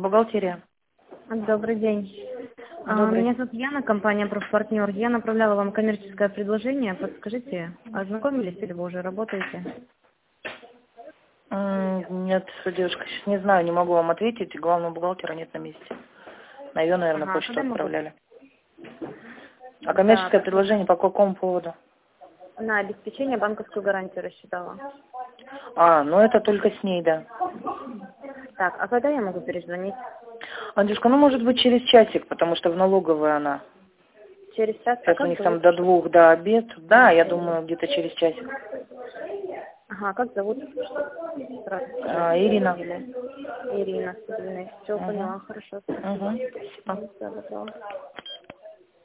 Бухгалтерия. Добрый день. Добрый. Меня зовут Яна, компания «Профпартнер». Я направляла вам коммерческое предложение. Подскажите, ознакомились или вы уже работаете? Нет, девушка, сейчас не знаю, не могу вам ответить. Главного бухгалтера нет на месте. На ее, наверное, Ага, почту когда могу? отправляли. А Да, коммерческое предложение по какому поводу? на обеспечение банковскую гарантию рассчитала. Ну это только с ней, да. Так, а когда я могу перезвонить? Девушка, может быть через часик, потому что в налоговой она. Через час? А Сейчас у как них там зовут? до 2, до обед. Да, я думаю, где-то через часик. Ага, как зовут? Сразу Ирина. Ирина. Ирина, все Угу. поняла, хорошо. Угу. Спасибо. Всё, доброго.